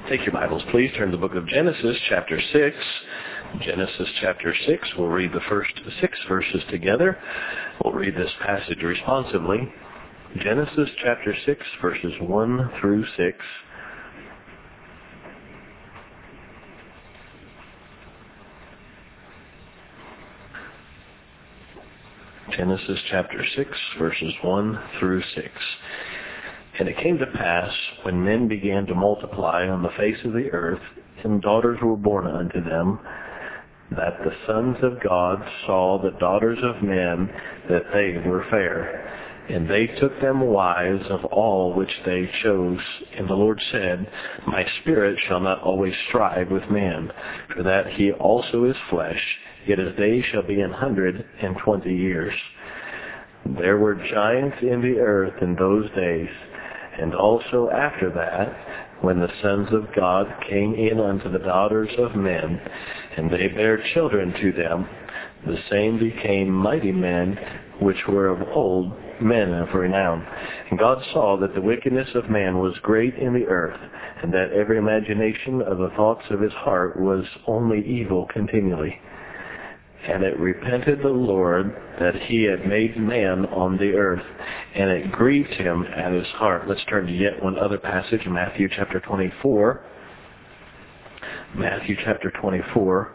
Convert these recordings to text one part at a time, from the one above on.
Take your Bibles, please. Turn to the book of Genesis, chapter 6. Genesis, chapter 6. We'll read the first 6 verses together. We'll read this passage responsively. Genesis, chapter 6, verses 1 through 6. Genesis, chapter 6, verses 1 through 6. And it came to pass, when men began to multiply on the face of the earth, and daughters were born unto them, that the sons of God saw the daughters of men, that they were fair. And they took them wives of all which they chose. And the Lord said, My spirit shall not always strive with man, for that he also is flesh, yet his days shall be 120 years. There were giants in the earth in those days, and also after that, when the sons of God came in unto the daughters of men, and they bare children to them, the same became mighty men, which were of old, men of renown. And God saw that the wickedness of man was great in the earth, and that every imagination of the thoughts of his heart was only evil continually. And it repented the Lord that he had made man on the earth, and it grieved him at his heart. Let's turn to yet one other passage, Matthew chapter 24. Matthew chapter 24.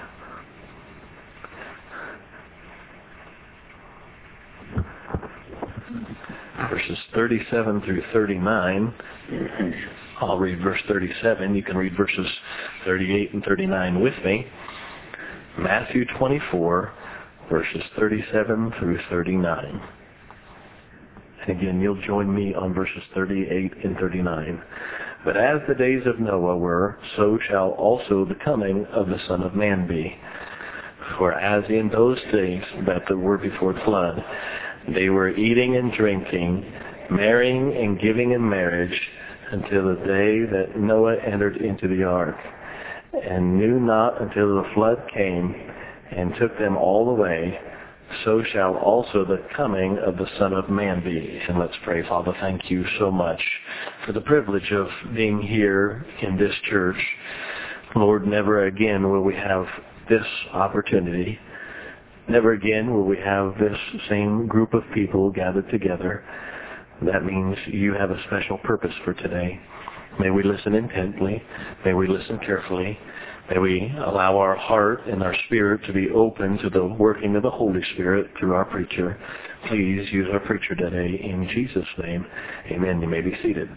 Verses 37 through 39. I'll read verse 37. You can read verses 38 and 39 with me. Matthew 24, verses 37 through 39. And again, you'll join me on verses 38 and 39. But as the days of Noah were, so shall also the coming of the Son of Man be. For as in those days that were before the flood, they were eating and drinking, marrying and giving in marriage, until the day that Noah entered into the ark, and knew not until the flood came and took them all away, so shall also the coming of the Son of Man be. And let's pray. Father, thank you so much for the privilege of being here in this church. Lord, never again will we have this opportunity. Never again will we have this same group of people gathered together. That means you have a special purpose for today. May we listen intently. May we listen carefully. May we allow our heart and our spirit to be open to the working of the Holy Spirit through our preacher. Please use our preacher today in Jesus' name. Amen. You may be seated.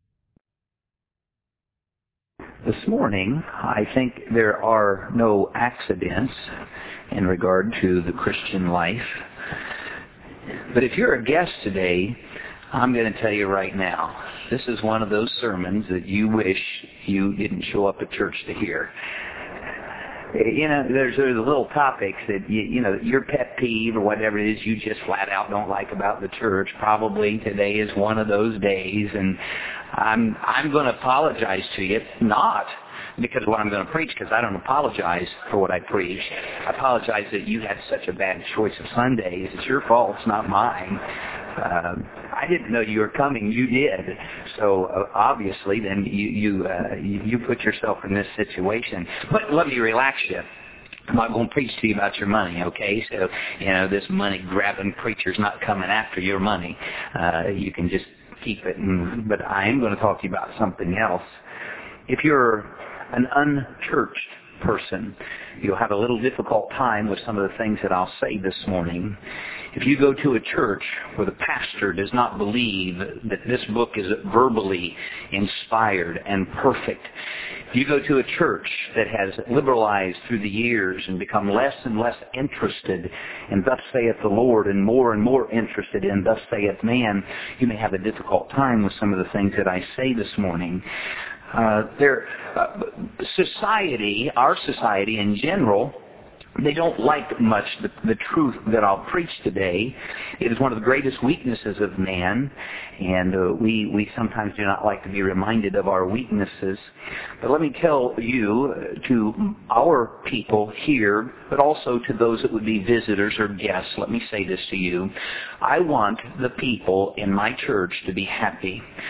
This morning, I think there are no accidents in regard to the Christian life. But if you're a guest today, I'm going to tell you right now, this is one of those sermons that you wish you didn't show up at church to hear. You know, there's little topics that, you know, your pet peeve or whatever it is you just flat out don't like about the church. Probably today is one of those days, and I'm going to apologize to you, not because of what I'm going to preach, because I don't apologize for what I preach. I apologize that you had such a bad choice of Sundays. It's your fault, it's not mine. I didn't know you were coming. You did. So obviously, then you put yourself in this situation. But let me relax you. I'm not going to preach to you about your money, okay? So, you know, this money-grabbing preacher's not coming after your money. You can just keep it. But I am going to talk to you about something else. If you're an unchurched person, you'll have a little difficult time with some of the things that I'll say this morning. If you go to a church where the pastor does not believe that this book is verbally inspired and perfect, if you go to a church that has liberalized through the years and become less and less interested in thus saith the Lord and more interested in thus saith man, you may have a difficult time with some of the things that I say this morning. Society, our society in general, they don't like much the truth that I'll preach today. It is one of the greatest weaknesses of man, and we sometimes do not like to be reminded of our weaknesses. But let me tell you, to our people here, but also to those that would be visitors or guests, let me say this to you. I want the people in my church to be happy.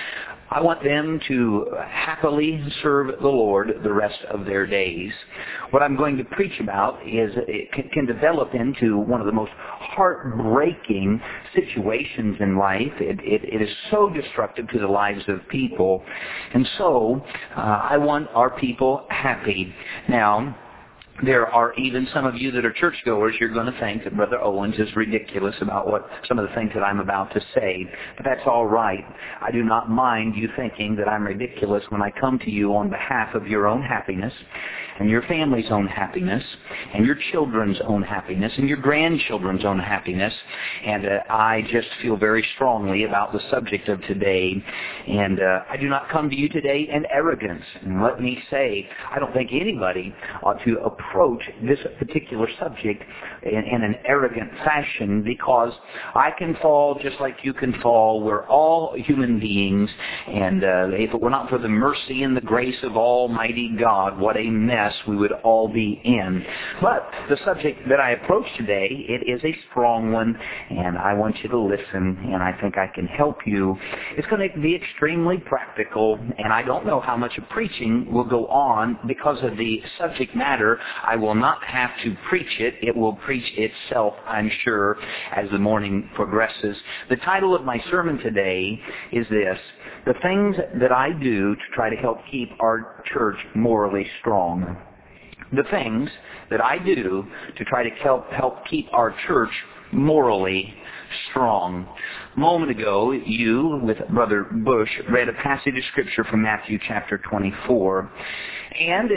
I want them to happily serve the Lord the rest of their days. What I'm going to preach about is it can develop into one of the most heartbreaking situations in life. It is so destructive to the lives of people. And so I want our people happy. Now, there are even some of you that are churchgoers, you're going to think that Brother Owens is ridiculous about what some of the things that I'm about to say. But that's all right. I do not mind you thinking that I'm ridiculous when I come to you on behalf of your own happiness and your family's own happiness and your children's own happiness and your grandchildren's own happiness. And I just feel very strongly about the subject of today. And I do not come to you today in arrogance. And let me say, I don't think anybody ought to approach this particular subject in an arrogant fashion, because I can fall just like you can fall. We're all human beings, and if it were not for the mercy and the grace of Almighty God, what a mess we would all be in. But the subject that I approach today, it is a strong one, and I want you to listen, and I think I can help you. It's going to be extremely practical, and I don't know how much of preaching will go on because of the subject matter. I will not have to preach it. It will preach itself, I'm sure, as the morning progresses. The title of my sermon today is this: The Things That I Do to Try to Help Keep Our Church Morally Strong. The things that I do to try to help keep our church morally strong. A moment ago, you, with Brother Bush, read a passage of Scripture from Matthew chapter 24. And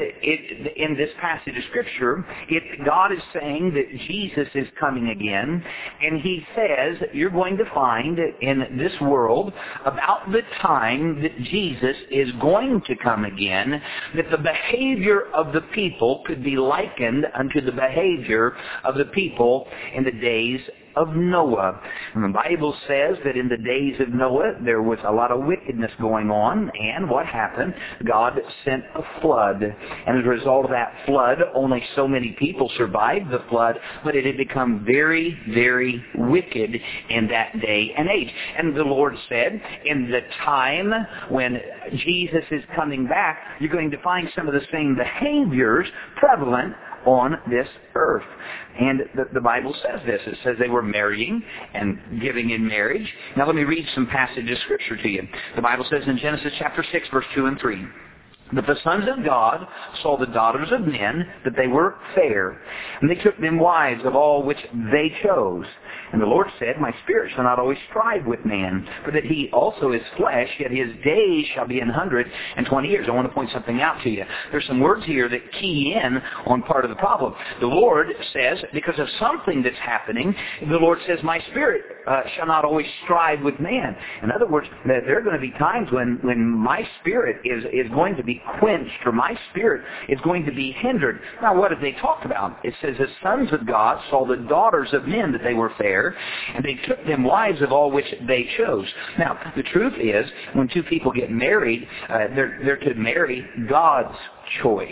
in this passage of Scripture, God is saying that Jesus is coming again, and He says you're going to find in this world, about the time that Jesus is going to come again, that the behavior of the people could be likened unto the behavior of the people in the days of Noah. And the Bible says that in the days of Noah, there was a lot of wickedness going on, and what happened? God sent a flood. And as a result of that flood, only so many people survived the flood, but it had become very, very wicked in that day and age. And the Lord said, in the time when Jesus is coming back, you're going to find some of the same behaviors prevalent on this earth. And the Bible says this. It says they were marrying and giving in marriage. Now let me read some passages of Scripture to you. The Bible says in Genesis chapter 6, verse 2 and 3, "But the sons of God saw the daughters of men, that they were fair, and they took them wives of all which they chose. And the Lord said, My spirit shall not always strive with man, for that he also is flesh, yet his days shall be 120 years. I want to point something out to you. There's some words here that key in on part of the problem. The Lord says, because of something that's happening, the Lord says, My spirit shall not always strive with man. In other words, there are going to be times when my spirit is going to be quenched, or my spirit is going to be hindered. Now, what have they talked about? It says, the sons of God saw the daughters of men, that they were fair, and they took them wives of all which they chose. Now, the truth is, when two people get married, they're to marry God's choice,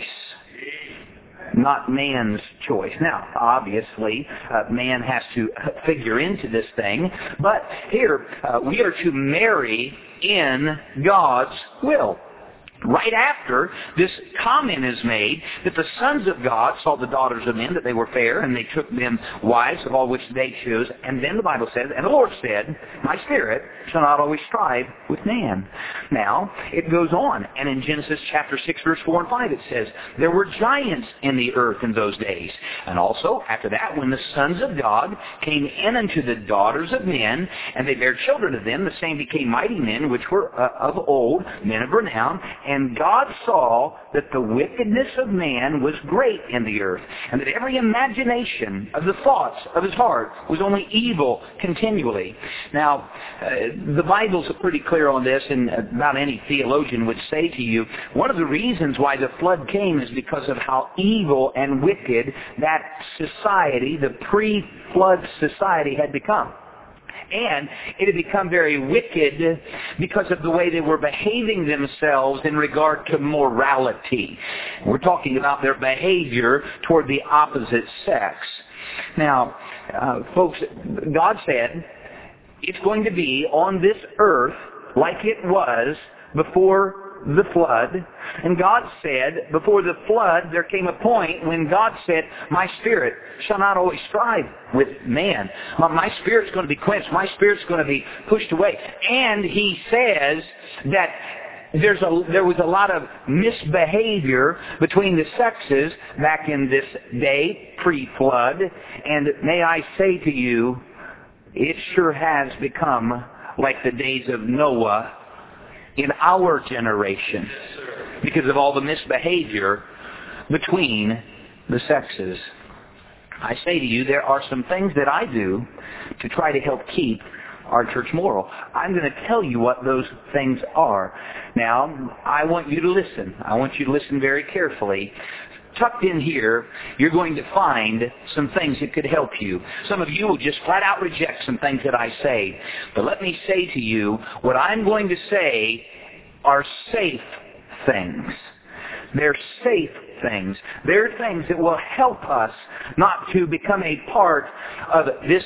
not man's choice. Now, obviously, man has to figure into this thing, but here, we are to marry in God's will. Right after this comment is made that the sons of God saw the daughters of men, that they were fair, and they took them wives of all which they chose. And then the Bible says, and the Lord said, My spirit shall not always strive with man. Now, it goes on. And in Genesis chapter 6, verse 4 and 5, it says, There were giants in the earth in those days. And also, after that, when the sons of God came in unto the daughters of men, and they bare children of them, the same became mighty men, which were of old, men of renown. And God saw that the wickedness of man was great in the earth, and that every imagination of the thoughts of his heart was only evil continually. Now, the Bible's pretty clear on this, and about any theologian would say to you, one of the reasons why the flood came is because of how evil and wicked that society, the pre-flood society, had become. And it had become very wicked because of the way they were behaving themselves in regard to morality. We're talking about their behavior toward the opposite sex. Now, folks, God said it's going to be on this earth like it was before the flood. And God said, before the flood, there came a point when God said, my spirit shall not always strive with man. My spirit's going to be quenched. My spirit's going to be pushed away. And he says that there was a lot of misbehavior between the sexes back in this day, pre-flood. And may I say to you, it sure has become like the days of Noah in our generation because of all the misbehavior between the sexes. I say to you, there are some things that I do to try to help keep our church moral. I'm going to tell you what those things are. Now, I want you to listen. I want you to listen very carefully. Tucked in here, you're going to find some things that could help you. Some of you will just flat out reject some things that I say. But let me say to you, what I'm going to say are safe things. They're safe things. They're things that will help us not to become a part of this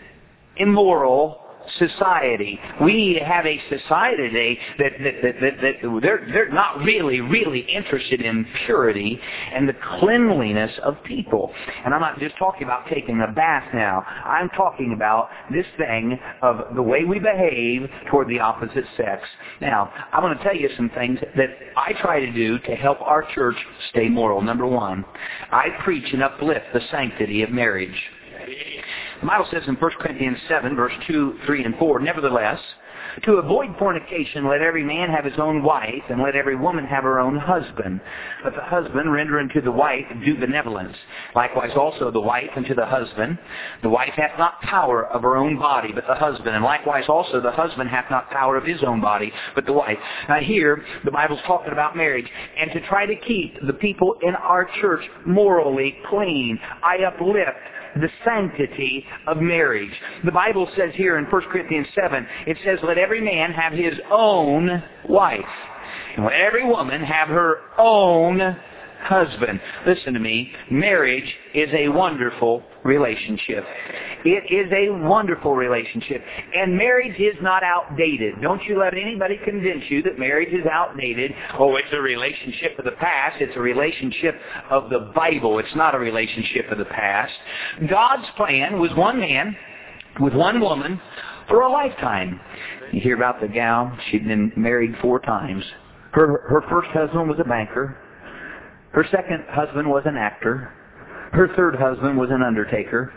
immoral society. We have a society today that they're not really interested in purity and the cleanliness of people. And I'm not just talking about taking a bath now. I'm talking about this thing of the way we behave toward the opposite sex. Now, I'm going to tell you some things that I try to do to help our church stay moral. Number one, I preach and uplift the sanctity of marriage. The Bible says in 1 Corinthians 7, verse 2, 3, and 4, nevertheless, to avoid fornication, let every man have his own wife, and let every woman have her own husband. But the husband render unto the wife due benevolence. Likewise also the wife unto the husband. The wife hath not power of her own body, but the husband. And likewise also the husband hath not power of his own body, but the wife. Now here, the Bible's talking about marriage. And to try to keep the people in our church morally clean, I uplift the sanctity of marriage. The Bible says here in 1 Corinthians 7, it says, let every man have his own wife, and let every woman have her own husband. Listen to me. Marriage is a wonderful relationship. It is a wonderful relationship. And marriage is not outdated. Don't you let anybody convince you that marriage is outdated. Oh, it's a relationship of the past. It's a relationship of the Bible. It's not a relationship of the past. God's plan was one man with one woman for a lifetime. You hear about the gal. She'd been married 4 times. Her first husband was a banker. Her second husband was an actor. Her third husband was an undertaker.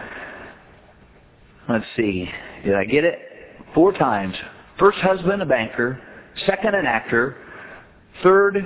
Let's see. Did I get it? 4 times. First husband, a banker. Second, an actor. Third,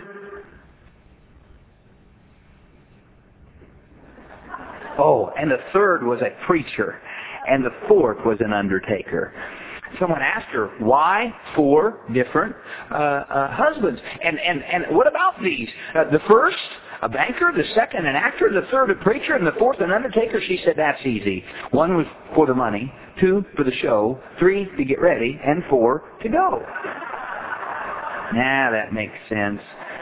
and the third was a preacher. And the fourth was an undertaker. Someone asked her, why 4 different husbands? And what about these? The first, a banker, the second, an actor, the third, a preacher, and the fourth, an undertaker? She said, that's easy. 1 was for the money, 2 for the show, 3 to get ready, and 4 to go. Nah, that makes sense.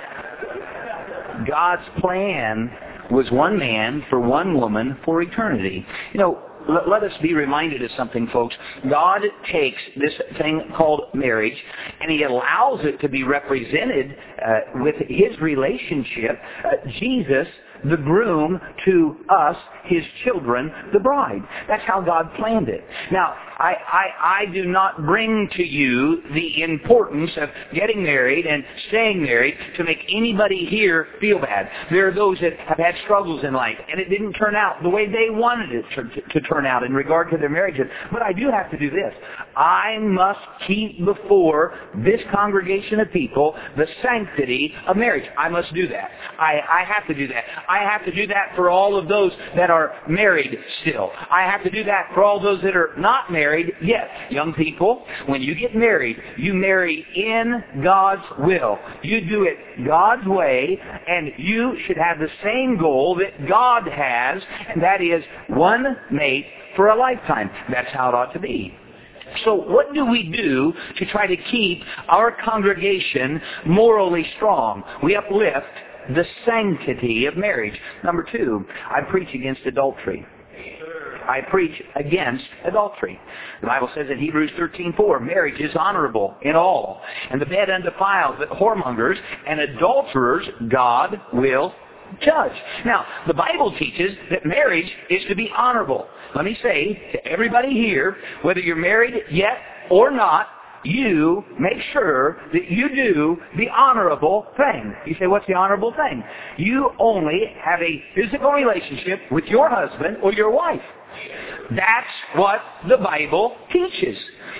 God's plan was one man for one woman for eternity. You know, let us be reminded of something, folks. God takes this thing called marriage, and He allows it to be represented with His relationship, Jesus, the groom, to us, His children, the bride. That's how God planned it. Now, I do not bring to you the importance of getting married and staying married to make anybody here feel bad. There are those that have had struggles in life, and it didn't turn out the way they wanted it to turn out in regard to their marriages. But I do have to do this. I must keep before this congregation of people the sanctity of marriage. I must do that. I have to do that. I have to do that for all of those that are married still. I have to do that for all those that are not married yet. Young people, when you get married, you marry in God's will. You do it God's way, and you should have the same goal that God has, and that is one mate for a lifetime. That's how it ought to be. So what do we do to try to keep our congregation morally strong? We uplift the sanctity of marriage. Number 2, I preach against adultery. I preach against adultery. The Bible says in Hebrews 13:4, marriage is honorable in all, and the bed undefiled, but whoremongers and adulterers God will judge. Now, the Bible teaches that marriage is to be honorable. Let me say to everybody here, whether you're married yet or not, you make sure that you do the honorable thing. You say, what's the honorable thing? You only have a physical relationship with your husband or your wife. That's what the Bible teaches.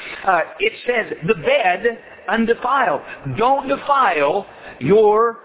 It says the bed undefiled. Don't defile your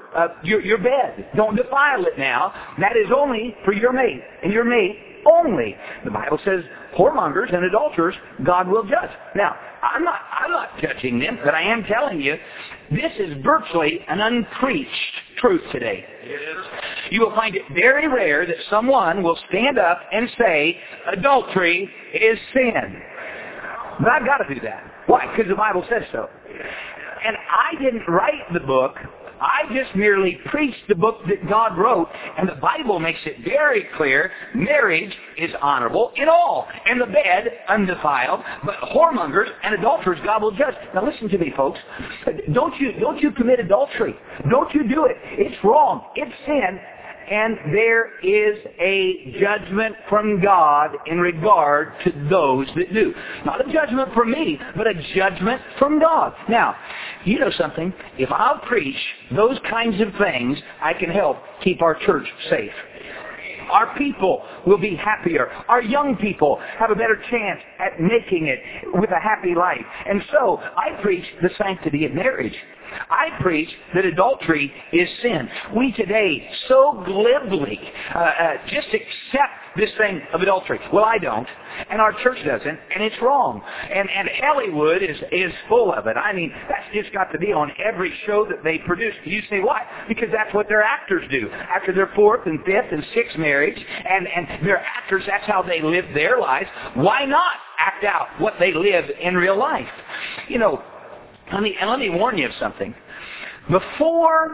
bed. Don't defile it now. That is only for your mate and your mate only. The Bible says whoremongers and adulterers God will judge. Now, I'm not judging them, but I am telling you, this is virtually an unpreached truth today. You will find it very rare that someone will stand up and say, adultery is sin. But I've got to do that. Why? Because the Bible says so. And I didn't write the book. I just merely preached the book that God wrote, and the Bible makes it very clear, marriage is honorable in all, and the bed undefiled, but whoremongers and adulterers God will judge. Now listen to me, folks. Don't you commit adultery. Don't you do it. It's wrong. It's sin. And there is a judgment from God in regard to those that do. Not a judgment from me, but a judgment from God. Now, you know something? If I'll preach those kinds of things, I can help keep our church safe. Our people will be happier. Our young people have a better chance at making it with a happy life. And so, I preach the sanctity of marriage. I preach that adultery is sin. We today so glibly just accept this thing of adultery. Well, I don't, and our church doesn't, and it's wrong. And Hollywood is full of it. I mean, that's just got to be on every show that they produce. You say, why? Because that's what their actors do. After their fourth and fifth and sixth marriage, and their actors, that's how they live their lives. Why not act out what they live in real life? You know, let me warn you of something. Before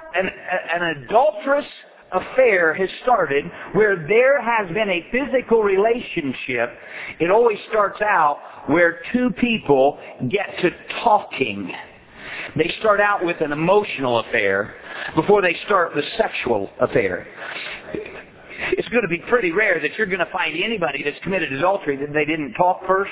an adulterous affair has started, where there has been a physical relationship, it always starts out where two people get to talking. They start out with an emotional affair before they start the sexual affair. It's going to be pretty rare that you're going to find anybody that's committed adultery that they didn't talk first.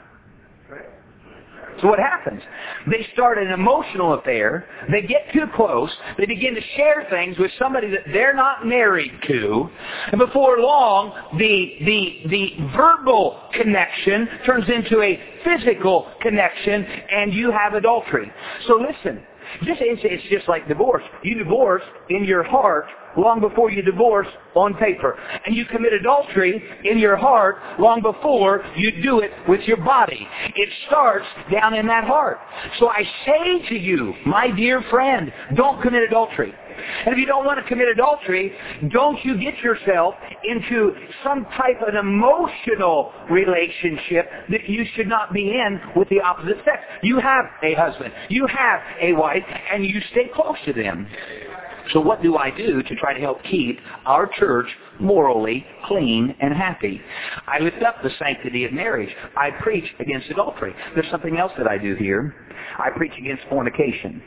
So what happens? They start an emotional affair. They get too close. They begin to share things with somebody that they're not married to. And before long, the verbal connection turns into a physical connection, and you have adultery. So listen, it's just like divorce. You divorce in your heart long before you divorce on paper. And you commit adultery in your heart long before you do it with your body. It starts down in that heart. So I say to you, my dear friend, don't commit adultery. And if you don't want to commit adultery, don't you get yourself into some type of emotional relationship that you should not be in with the opposite sex. You have a husband, you have a wife, and you stay close to them. So what do I do to try to help keep our church morally clean and happy? I lift up the sanctity of marriage. I preach against adultery. There's something else that I do here. I preach against fornication.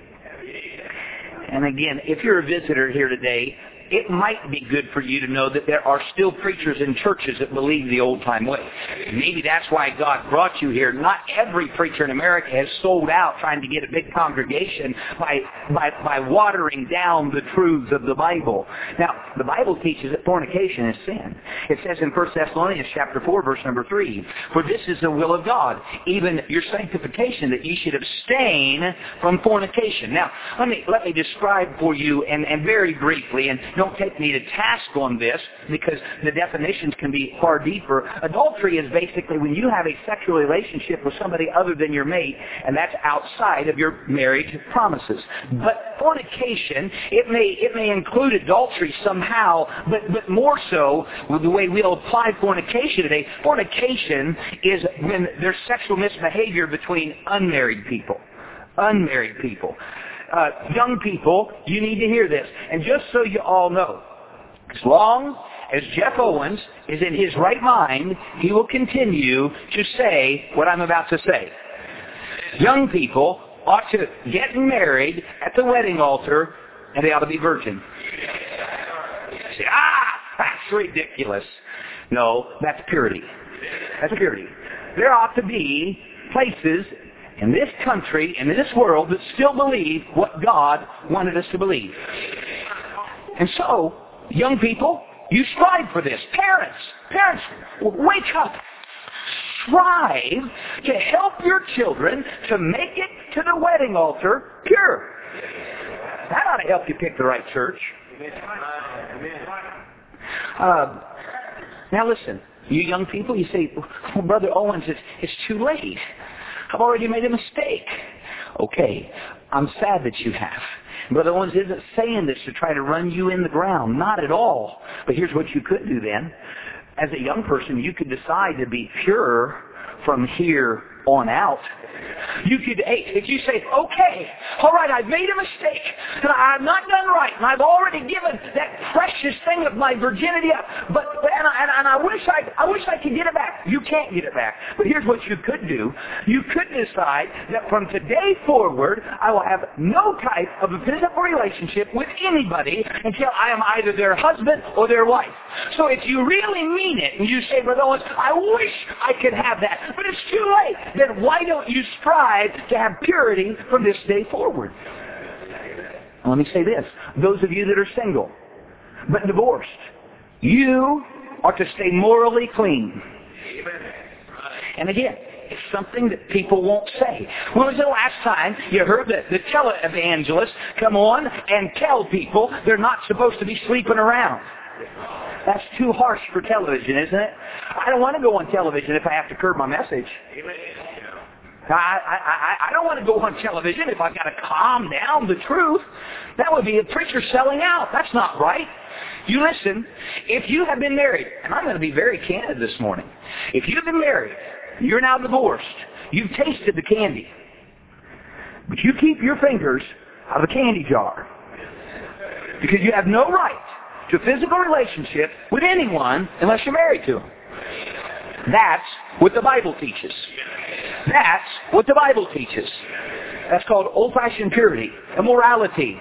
And again, if you're a visitor here today, it might be good for you to know that there are still preachers in churches that believe the old-time way. Maybe that's why God brought you here. Not every preacher in America has sold out trying to get a big congregation by watering down the truths of the Bible. Now, the Bible teaches that fornication is sin. It says in 1 Thessalonians chapter 4, verse number 3, "For this is the will of God, even your sanctification, that ye should abstain from fornication." Now, let me describe for you, and very briefly, and don't take me to task on this, because the definitions can be far deeper. Adultery is basically when you have a sexual relationship with somebody other than your mate, and that's outside of your marriage promises. But fornication, it may include adultery somehow, but more so, with the way we'll apply fornication today, fornication is when there's sexual misbehavior between unmarried people. Unmarried people. Young people, you need to hear this. And just so you all know, as long as Jeff Owens is in his right mind, he will continue to say what I'm about to say. Young people ought to get married at the wedding altar, and they ought to be virgin. You say, that's ridiculous. No, that's purity. That's purity. There ought to be places in this country and in this world that still believe what God wanted us to believe. And so, young people, you strive for this. Parents, wake up. Strive to help your children to make it to the wedding altar pure. That ought to help you pick the right church. Now listen, you young people, you say, well, Brother Owens, it's too late. I've already made a mistake. Okay, I'm sad that you have. Brother Owens isn't saying this to try to run you in the ground. Not at all. But here's what you could do then. As a young person, you could decide to be pure from here on out. You could, if you say, okay, all right, I've made a mistake, and I've not done right, and I've already given that precious thing of my virginity up, and I wish I could get it back. You can't get it back. But here's what you could do. You could decide that from today forward, I will have no type of a physical relationship with anybody until I am either their husband or their wife. So if you really mean it, and you say, Brother Owens, I wish I could have that, but it's too late, then why don't you strive to have purity from this day forward? Let me say this. Those of you that are single, but divorced, you are to stay morally clean. And again, it's something that people won't say. When was the last time you heard the televangelists come on and tell people they're not supposed to be sleeping around? That's too harsh for television, isn't it? I don't want to go on television if I have to curb my message. I don't want to go on television if I've got to calm down the truth. That would be a preacher selling out. That's not right. You listen, if you have been married, and I'm going to be very candid this morning. If you've been married, you're now divorced, you've tasted the candy, but you keep your fingers out of the candy jar because you have no right to a physical relationship with anyone unless you're married to them. That's what the Bible teaches. That's what the Bible teaches. That's called old-fashioned purity, immorality.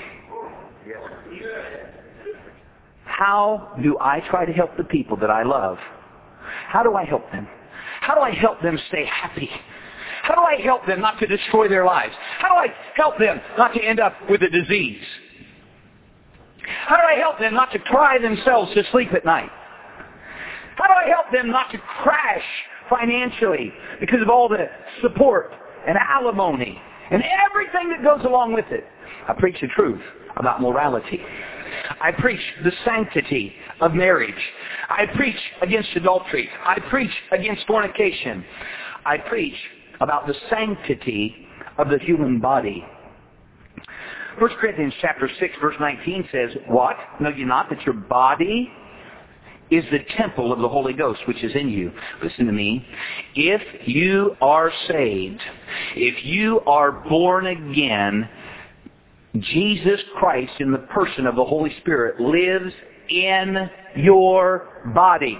How do I try to help the people that I love? How do I help them? How do I help them stay happy? How do I help them not to destroy their lives? How do I help them not to end up with a disease? How do I help them not to cry themselves to sleep at night? How do I help them not to crash financially because of all the support and alimony and everything that goes along with it? I preach the truth about morality. I preach the sanctity of marriage. I preach against adultery. I preach against fornication. I preach about the sanctity of the human body. 1 Corinthians chapter 6, verse 19 says, what? Know you not that your body is the temple of the Holy Ghost, which is in you? Listen to me. If you are saved, if you are born again, Jesus Christ in the person of the Holy Spirit lives in your body.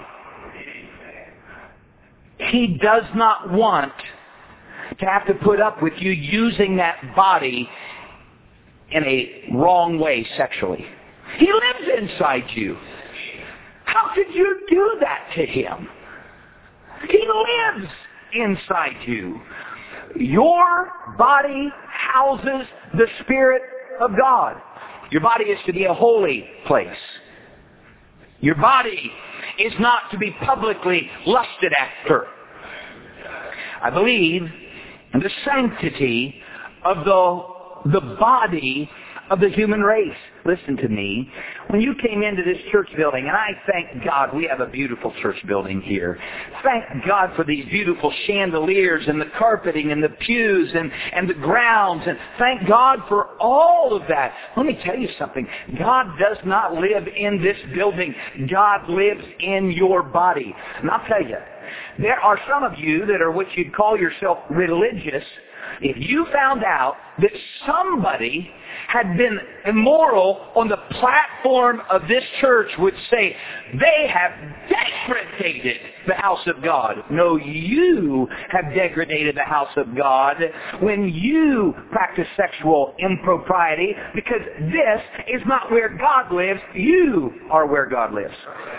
He does not want to have to put up with you using that body in a wrong way sexually. He lives inside you. How could you do that to him? He lives inside you. Your body houses the Spirit of God. Your body is to be a holy place. Your body is not to be publicly lusted after. I believe in the sanctity of the body of the human race. Listen to me. When you came into this church building, and I thank God we have a beautiful church building here. Thank God for these beautiful chandeliers and the carpeting and the pews and the grounds. And thank God for all of that. Let me tell you something. God does not live in this building. God lives in your body. And I'll tell you, there are some of you that are what you'd call yourself religious, if you found out that somebody had been immoral on the platform of this church would say, they have degraded the house of God. No, you have degraded the house of God when you practice sexual impropriety, because this is not where God lives. You are where God lives.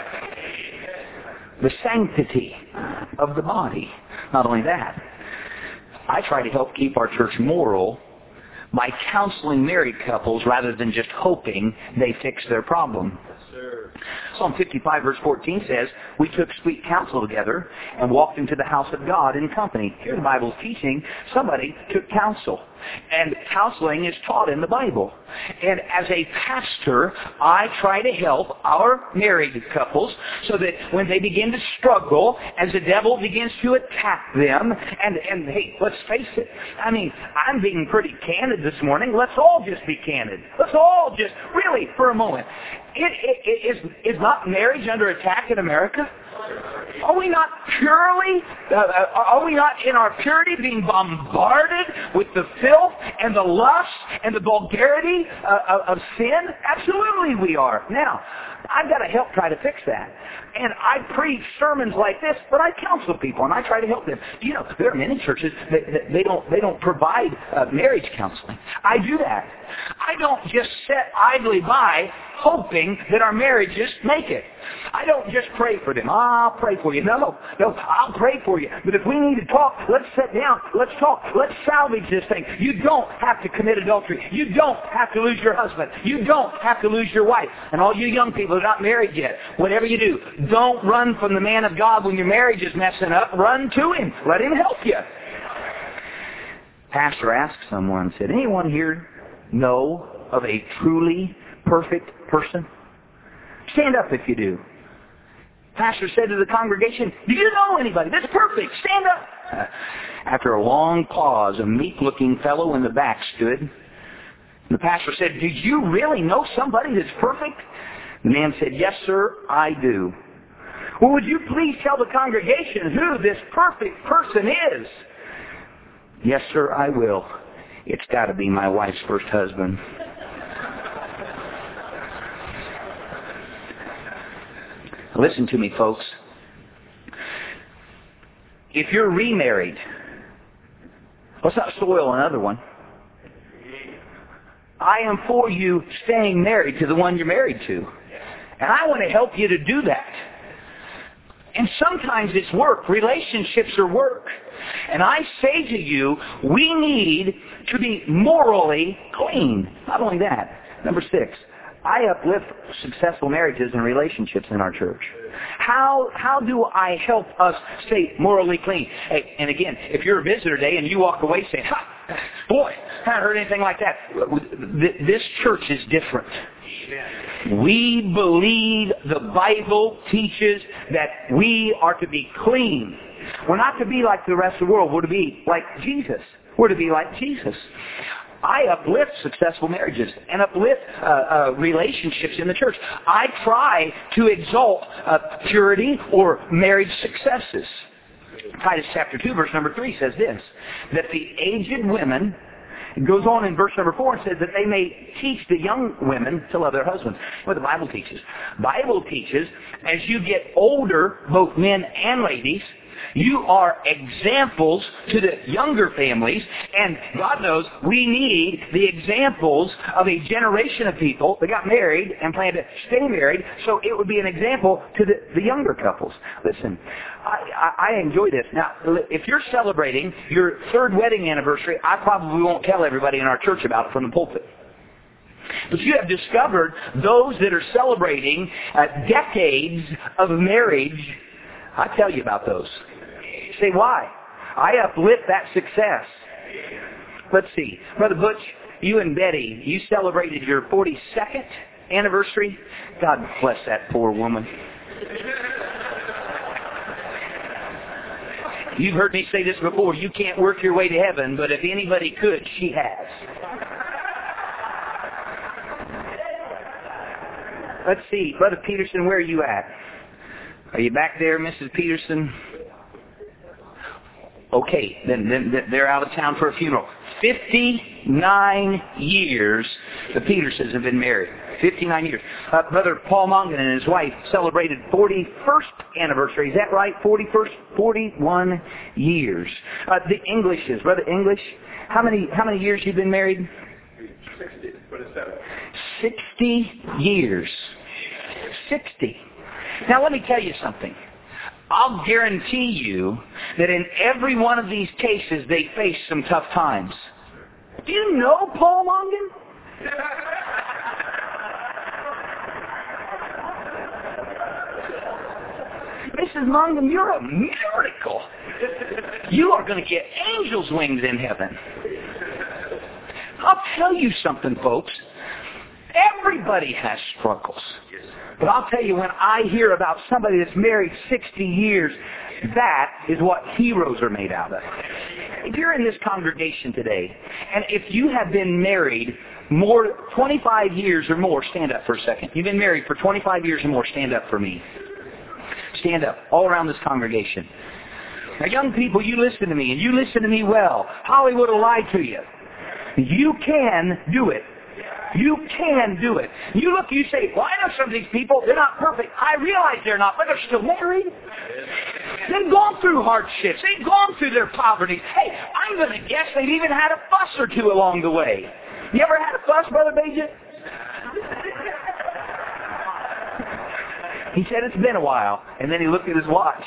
The sanctity of the body. Not only that, I try to help keep our church moral by counseling married couples rather than just hoping they fix their problem. Psalm 55 verse 14 says, we took sweet counsel together and walked into the house of God in company. Here the Bible is teaching somebody took counsel. And counseling is taught in the Bible. And as a pastor, I try to help our married couples so that when they begin to struggle, as the devil begins to attack them, and hey, let's face it, I mean, I'm being pretty candid this morning. Let's all just be candid. Let's all just, really, for a moment. Is not marriage under attack in America? Are we not are we not in our purity being bombarded with the filth and the lust and the vulgarity of sin? Absolutely we are. Now, I've got to help try to fix that. And I preach sermons like this, but I counsel people and I try to help them. You know, there are many churches that they don't provide marriage counseling. I do that. I don't just sit idly by hoping that our marriages make it. I don't just pray for them. I'll pray for you. No, I'll pray for you. But if we need to talk, let's sit down. Let's talk. Let's salvage this thing. You don't have to commit adultery. You don't have to lose your husband. You don't have to lose your wife. And all you young people who are not married yet, whatever you do, don't run from the man of God when your marriage is messing up. Run to him. Let him help you. Pastor asked someone, said, anyone here know of a truly perfect person? Stand up if you do. Pastor said to the congregation, do you know anybody that's perfect? Stand up. After a long pause, a meek-looking fellow in the back stood. The pastor said, do you really know somebody that's perfect? The man said, yes, sir, I do. Well, would you please tell the congregation who this perfect person is? Yes, sir, I will. It's got to be my wife's first husband. Listen to me, folks. If you're remarried, let's not soil another one. I am for you staying married to the one you're married to. And I want to help you to do that. And sometimes it's work. Relationships are work. And I say to you, we need to be morally clean. Not only that. Number 6. I uplift successful marriages and relationships in our church. How do I help us stay morally clean? Hey, and again, if you're a visitor today and you walk away saying, boy, I haven't heard anything like that. This church is different. We believe the Bible teaches that we are to be clean. We're not to be like the rest of the world. We're to be like Jesus. We're to be like Jesus. I uplift successful marriages and uplift relationships in the church. I try to exalt purity or marriage successes. Titus chapter 2 verse number 3 says this, that the aged women, it goes on in verse number 4 and says that they may teach the young women to love their husbands. What the Bible teaches. Bible teaches as you get older, both men and ladies, you are examples to the younger families, and God knows we need the examples of a generation of people that got married and plan to stay married, so it would be an example to the younger couples. Listen, I enjoy this. Now, if you're celebrating your 3rd wedding anniversary, I probably won't tell everybody in our church about it from the pulpit. But you have discovered those that are celebrating decades of marriage. I tell you about those. Say, why? I uplift that success. Let's see. Brother Butch, you and Betty, you celebrated your 42nd anniversary. God bless that poor woman. You've heard me say this before. You can't work your way to heaven, but if anybody could, she has. Let's see. Brother Peterson, where are you at? Are you back there, Mrs. Peterson? Okay, then they're out of town for a funeral. 59 years the Petersons have been married. 59 years. Brother Paul Mongan and his wife celebrated 41st anniversary. Is that right? 41st? 41 years. The Englishes. Brother English, how many years you been married? 60 years. 60. Now let me tell you something. I'll guarantee you that in every one of these cases they face some tough times. Do you know Paul Mongan? Mrs. Mongan, you're a miracle. You are going to get angel's wings in heaven. I'll tell you something, folks. Everybody has struggles. But I'll tell you, when I hear about somebody that's married 60 years, that is what heroes are made out of. If you're in this congregation today, and if you have been married 25 years or more, stand up for a second. You've been married for 25 years or more, stand up for me. Stand up, all around this congregation. Now, young people, you listen to me, and you listen to me well. Hollywood will lie to you. You can do it. You can do it. You look, you say, well, I know some of these people, they're not perfect. I realize they're not, but they're still married. They've gone through hardships. They've gone through their poverty. Hey, I'm going to guess they've even had a fuss or two along the way. You ever had a fuss, Brother Bajan? He said it's been a while, and then he looked at his watch.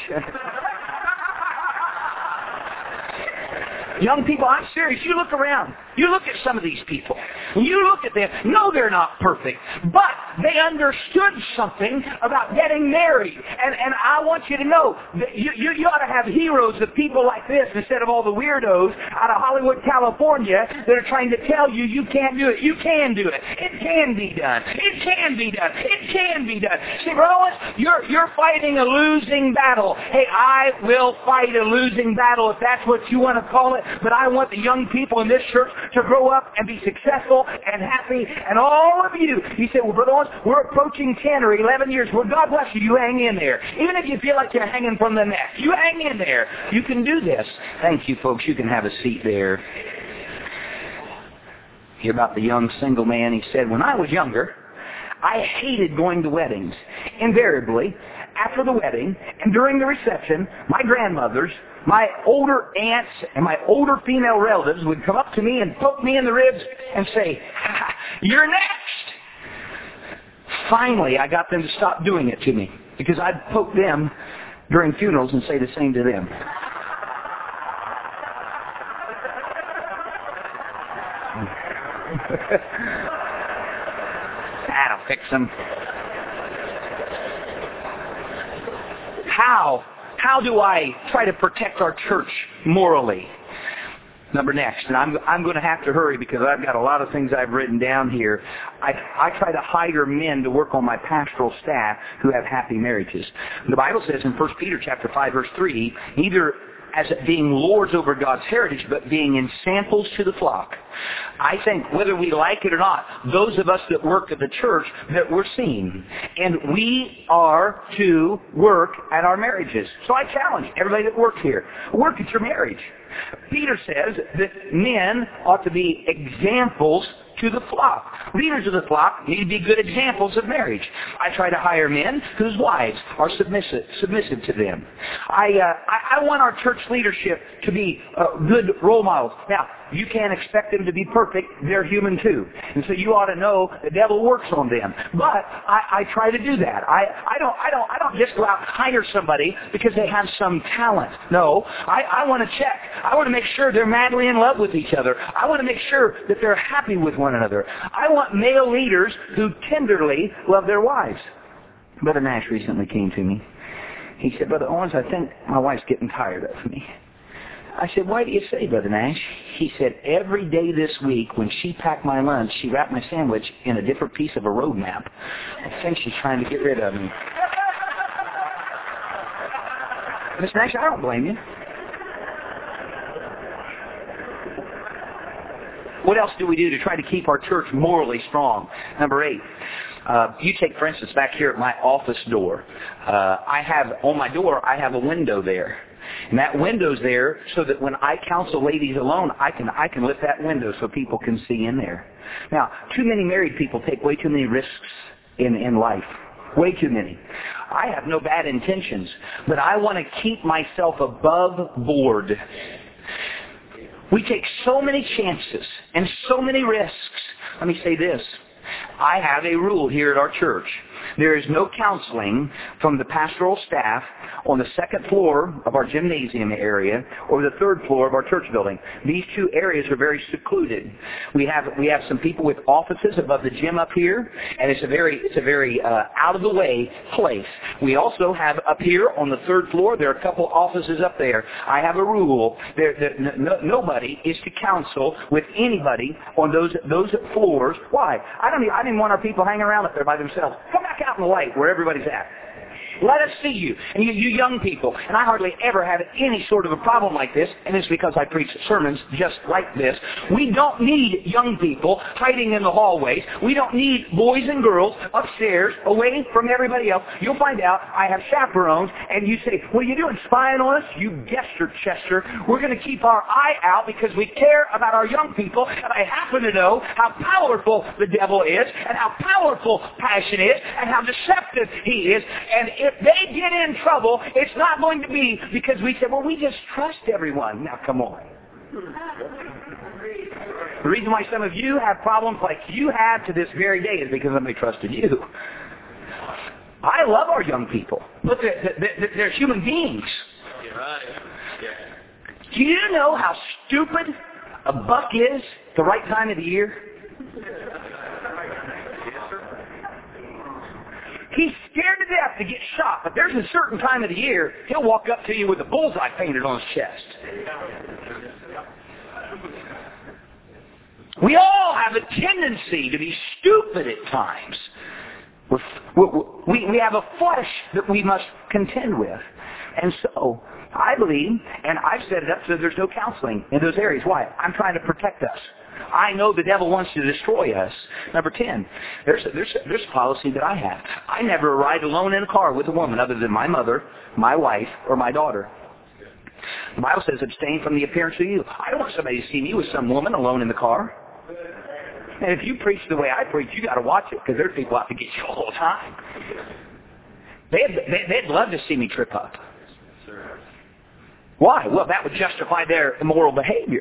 Young people, I'm serious. You look around. You look at some of these people. You look at them. No, they're not perfect. But they understood something about getting married. And I want you to know that you ought to have heroes of people like this instead of all the weirdos out of Hollywood, California that are trying to tell you you can't do it. You can do it. It can be done. It can be done. It can be done. See, Brother Owens, you're fighting a losing battle. Hey, I will fight a losing battle if that's what you want to call it. But I want the young people in this church to grow up and be successful and happy. And all of you say, well, Brother Owens, we're approaching 10 or 11 years. Well, God bless you. You hang in there. Even if you feel like you're hanging from the neck, you hang in there. You can do this. Thank you, folks. You can have a seat there. Hear about the young single man. He said, when I was younger, I hated going to weddings. Invariably, after the wedding and during the reception, my grandmothers, my older aunts, and my older female relatives would come up to me and poke me in the ribs and say, you're next. Finally, I got them to stop doing it to me because I'd poke them during funerals and say the same to them. That'll fix them. How do I try to protect our church morally? Number next, and I'm going to have to hurry because I've got a lot of things I've written down here. I try to hire men to work on my pastoral staff who have happy marriages. The Bible says in 1 Peter chapter 5, verse 3, neither as being lords over God's heritage, but being ensamples to the flock. I think whether we like it or not, those of us that work at the church, that we're seen. And we are to work at our marriages. So I challenge everybody that works here, work at your marriage. Peter says that men ought to be examples to the flock. Leaders of the flock need to be good examples of marriage. I try to hire men whose wives are submissive to them. I want our church leadership to be good role models. Now, you can't expect them to be perfect. They're human too. And so you ought to know the devil works on them. But I try to do that. I don't just go out and hire somebody because they have some talent. No, I want to check. I want to make sure they're madly in love with each other. I want to make sure that they're happy with one another. I want male leaders who tenderly love their wives. Brother Nash recently came to me. He said, Brother Owens, I think my wife's getting tired of me. I said, why do you say, Brother Nash? He said, every day this week when she packed my lunch, she wrapped my sandwich in a different piece of a road map. I think she's trying to get rid of me. Miss Nash, I don't blame you. What else do we do to try to keep our church morally strong? Number 8. You take, for instance, back here at my office door. On my door, I have a window there. And that window's there so that when I counsel ladies alone, I can lift that window so people can see in there. Now, too many married people take way too many risks in life. Way too many. I have no bad intentions, but I want to keep myself above board. We take so many chances and so many risks. Let me say this. I have a rule here at our church. There is no counseling from the pastoral staff on the second floor of our gymnasium area or the third floor of our church building. These two areas are very secluded. We have some people with offices above the gym up here, and it's a very out of the way place. We also have up here on the third floor, there are a couple offices up there. I have a rule. Nobody is to counsel with anybody on those floors. Why? I didn't want our people hanging around up there by themselves. Come back out in the light where everybody's at. Let us see you. And you young people, and I hardly ever have any sort of a problem like this, and it's because I preach sermons just like this. We don't need young people hiding in the hallways. We don't need boys and girls upstairs away from everybody else. You'll find out I have chaperones, and you say, what are you doing, spying on us? You guessed, Chester. We're going to keep our eye out because we care about our young people, and I happen to know how powerful the devil is, and how powerful passion is, and how deceptive he is, and if they get in trouble, it's not going to be because we say, well, we just trust everyone. Now, come on. The reason why some of you have problems like you have to this very day is because somebody trusted you. I love our young people. Look, they're human beings. Do you know how stupid a buck is the right time of the year? He's scared to death to get shot, but there's a certain time of the year he'll walk up to you with a bullseye painted on his chest. We all have a tendency to be stupid at times. We have a flesh that we must contend with. And so, I believe, and I've set it up so there's no counseling in those areas. Why? I'm trying to protect us. I know the devil wants to destroy us. Number 10, there's a policy that I have. I never ride alone in a car with a woman other than my mother, my wife, or my daughter. The Bible says abstain from the appearance of you. I don't want somebody to see me with some woman alone in the car. And if you preach the way I preach, you got to watch it because there's people out to get you all the time. They'd love to see me trip up. Why? Well, that would justify their immoral behavior.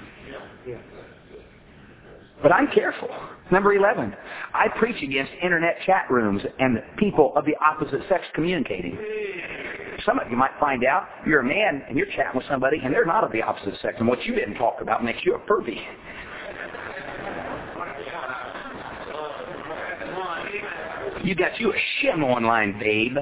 But I'm careful. Number 11, I preach against internet chat rooms and people of the opposite sex communicating. Some of you might find out you're a man and you're chatting with somebody and they're not of the opposite sex, and what you didn't talk about makes you a pervy. You got you a shim online, babe.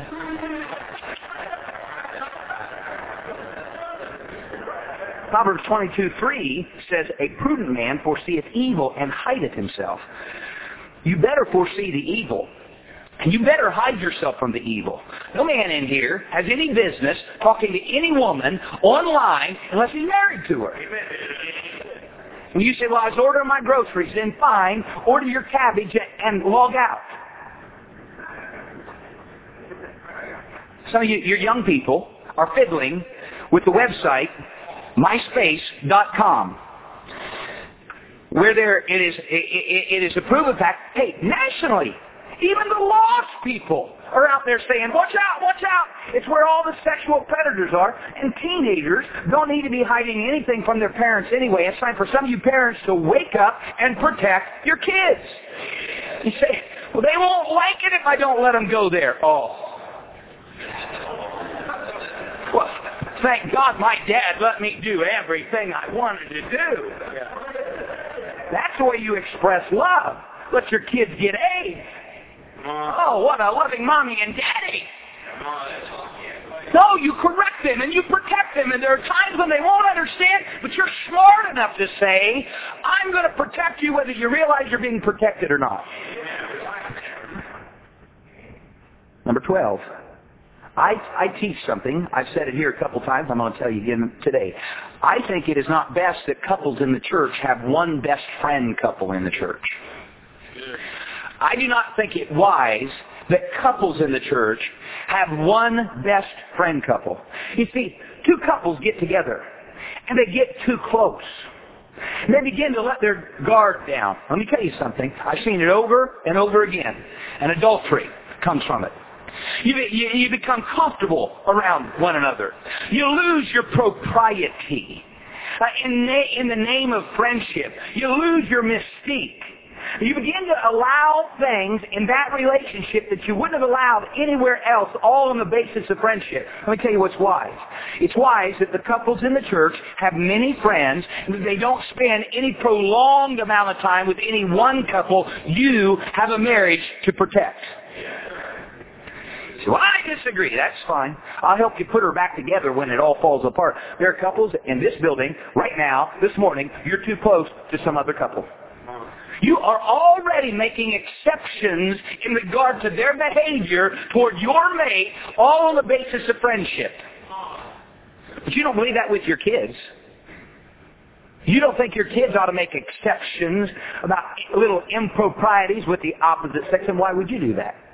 Proverbs 22:3 says, a prudent man foreseeth evil and hideth himself. You better foresee the evil. And you better hide yourself from the evil. No man in here has any business talking to any woman online unless he's married to her. When you say, well, I was ordering my groceries, then fine, order your cabbage and log out. Some of you, your young people, are fiddling with the website MySpace.com, where it is a proven fact, hey, nationally, even the lost people are out there saying, watch out, watch out. It's where all the sexual predators are, and teenagers don't need to be hiding anything from their parents anyway. It's time for some of you parents to wake up and protect your kids. You say, well, they won't like it if I don't let them go there. Oh. Well, thank God my dad let me do everything I wanted to do. That's the way you express love. Let your kids get AIDS. Oh, what a loving mommy and daddy. No, you correct them and you protect them, and there are times when they won't understand, but you're smart enough to say, I'm going to protect you whether you realize you're being protected or not. Number 12. I teach something. I've said it here a couple times. I'm going to tell you again today. I think it is not best that couples in the church have one best friend couple in the church. I do not think it wise that couples in the church have one best friend couple. You see, two couples get together and they get too close. And they begin to let their guard down. Let me tell you something. I've seen it over and over again. And adultery comes from it. You become comfortable around one another. You lose your propriety. In the name of friendship, you lose your mystique. You begin to allow things in that relationship that you wouldn't have allowed anywhere else, all on the basis of friendship. Let me tell you what's wise. It's wise that the couples in the church have many friends, and that they don't spend any prolonged amount of time with any one couple. You have a marriage to protect. So I disagree. That's fine. I'll help you put her back together when it all falls apart. There are couples in this building right now, this morning, you're too close to some other couple. You are already making exceptions in regard to their behavior toward your mate, all on the basis of friendship. But you don't believe that with your kids. You don't think your kids ought to make exceptions about little improprieties with the opposite sex, and why would you do that?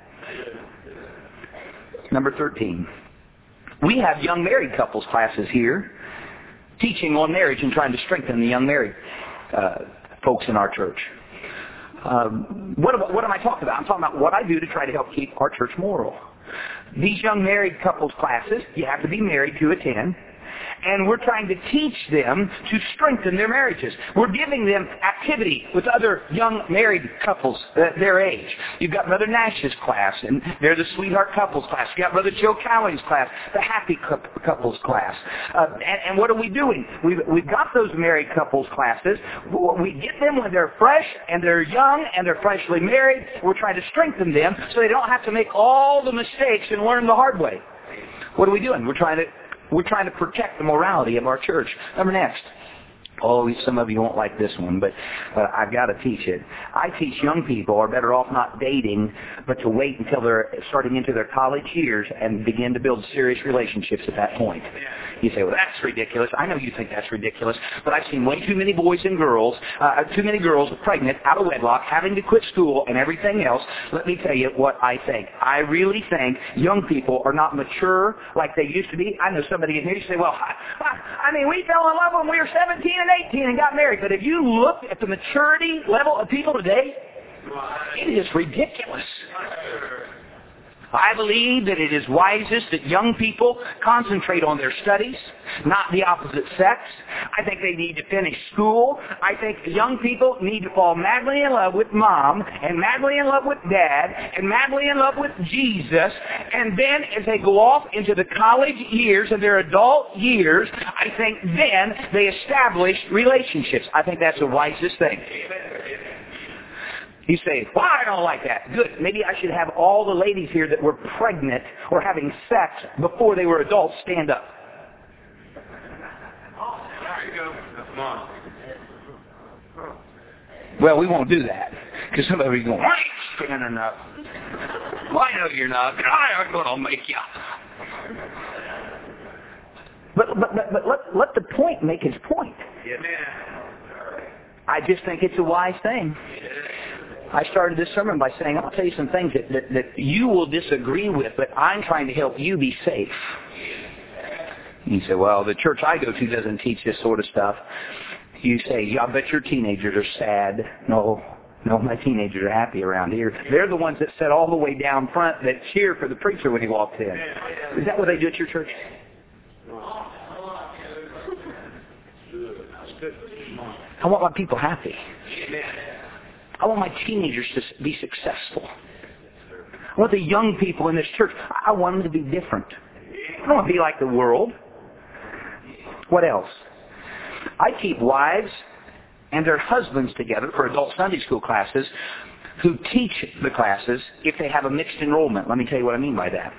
Number 13. We have young married couples classes here, teaching on marriage and trying to strengthen the young married folks in our church. What am I talking about? I'm talking about what I do to try to help keep our church moral. These young married couples classes, you have to be married to attend. And we're trying to teach them to strengthen their marriages. We're giving them activity with other young married couples their age. You've got Brother Nash's class, and they're the Sweetheart Couples class. You've got Brother Joe Cowling's class, the Happy Couples class. And what are we doing? We've got those married couples classes. We get them when they're fresh, and they're young, and they're freshly married. We're trying to strengthen them so they don't have to make all the mistakes and learn the hard way. What are we doing? We're trying to protect the morality of our church. Number next. Oh, some of you won't like this one, but I've got to teach it. I teach young people are better off not dating, but to wait until they're starting into their college years and begin to build serious relationships at that point. You say, well, that's ridiculous. I know you think that's ridiculous, but I've seen way too many boys and girls, too many girls pregnant, out of wedlock, having to quit school and everything else. Let me tell you what I think. I really think young people are not mature like they used to be. I know somebody in here, you say, well, I mean, we fell in love when we were 17 and 18 and got married. But if you look at the maturity level of people today, it is ridiculous. I believe that it is wisest that young people concentrate on their studies, not the opposite sex. I think they need to finish school. I think young people need to fall madly in love with Mom, and madly in love with Dad, and madly in love with Jesus. And then as they go off into the college years and their adult years, I think then they establish relationships. I think that's the wisest thing. You say, well, I don't like that. Good. Maybe I should have all the ladies here that were pregnant or having sex before they were adults stand up. There you go. Come on. Well, we won't do that. Because some of you are going, why ain't standing up? Well, I know you're not. I'm going to make you. But let the point make its point. Yeah, man. I just think it's a wise thing. I started this sermon by saying, I'll tell you some things that you will disagree with, but I'm trying to help you be safe. You say, well, the church I go to doesn't teach this sort of stuff. You say, yeah, I bet your teenagers are sad. No, my teenagers are happy around here. They're the ones that sit all the way down front that cheer for the preacher when he walks in. Is that what they do at your church? I want my people happy. I want my teenagers to be successful. I want the young people in this church, I want them to be different. I don't want to be like the world. What else? I keep wives and their husbands together for adult Sunday school classes who teach the classes if they have a mixed enrollment. Let me tell you what I mean by that.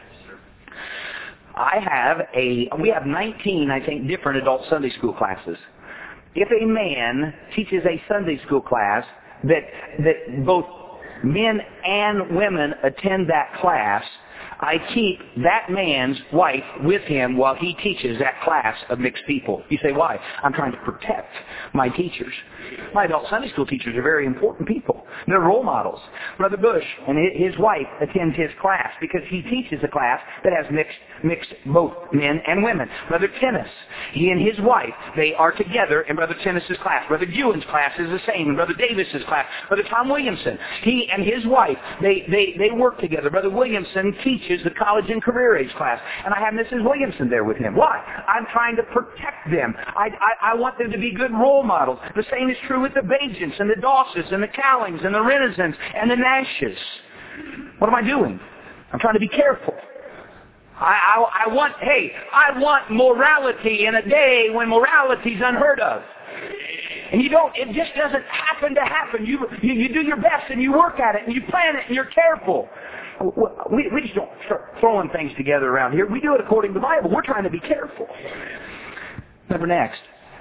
We have 19, I think, different adult Sunday school classes. If a man teaches a Sunday school class that both men and women attend that class, I keep that man's wife with him while he teaches that class of mixed people. You say, why? I'm trying to protect my teachers. My adult Sunday school teachers are very important people. They're role models. Brother Bush and his wife attend his class because he teaches a class that has mixed both men and women. Brother Tennis, he and his wife, they are together in Brother Tennis's class. Brother Ewan's class is the same in Brother Davis's class. Brother Tom Williamson, he and his wife, they work together. Brother Williamson teaches the college and career age class, and I have Mrs. Williamson there with him. Why? I'm trying to protect them. I want them to be good role models. The same is true with the Bajents and the Dawses and the Callings and the Renizens and the Nashes. What am I doing? I'm trying to be careful. I want morality in a day when morality is unheard of. And it just doesn't happen to happen. You do your best and you work at it and you plan it and you're careful. We just don't start throwing things together around here. We do it according to the Bible. We're trying to be careful. Remember next.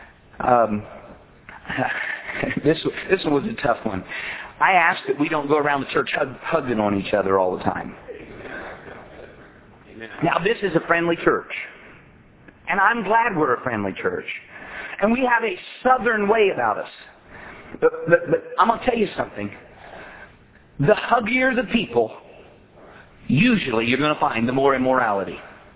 This one was a tough one. I ask that we don't go around the church hugging on each other all the time. Now, this is a friendly church. And I'm glad we're a friendly church. And we have a southern way about us. But I'm going to tell you something. The huggier the people, usually you're going to find the more immorality.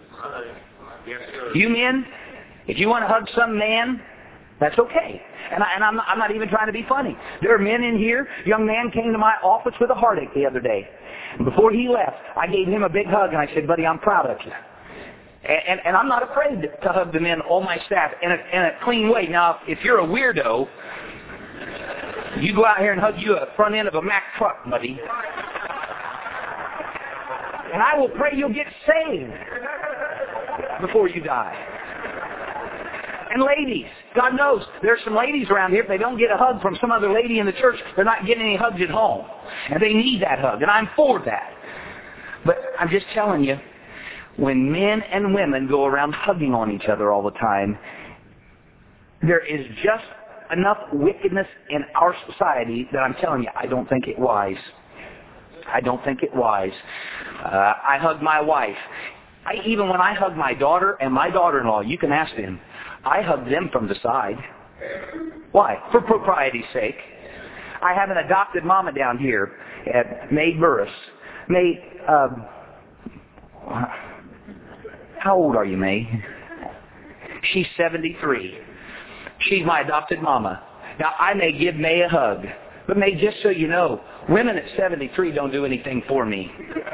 You men, if you want to hug some man, that's okay. And I'm not even trying to be funny. There are men in here. A young man came to my office with a heartache the other day. And before he left, I gave him a big hug and I said, buddy, I'm proud of you. And I'm not afraid to hug the men on my staff in a clean way. Now, if you're a weirdo, you go out here and hug you a front end of a Mack truck, buddy. And I will pray you'll get saved before you die. And ladies, God knows, there's some ladies around here, if they don't get a hug from some other lady in the church, they're not getting any hugs at home. And they need that hug, and I'm for that. But I'm just telling you, when men and women go around hugging on each other all the time, there is just enough wickedness in our society that I'm telling you, I don't think it wise. I don't think it wise. I hug my wife. Even when I hug my daughter and my daughter-in-law, you can ask them, I hug them from the side. Why? For propriety's sake. I have an adopted mama down here at May Burris. May, how old are you, May? She's 73. She's my adopted mama. Now, I may give May a hug, but May, just so you know, women at 73 don't do anything for me.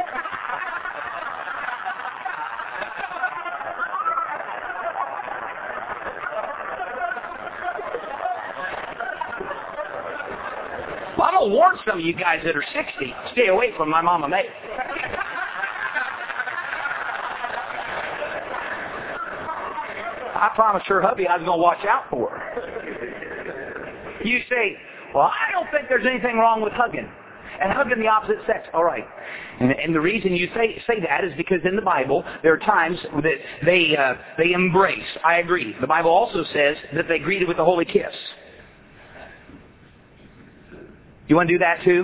Well, I'm going to warn some of you guys that are 60, stay away from my mama May. I promised her hubby I was going to watch out for her. You say, well, I don't think there's anything wrong with hugging. And hugging the opposite sex, all right. And the reason you say that is because in the Bible, there are times that they embrace. I agree. The Bible also says that they greeted with a holy kiss. You want to do that too?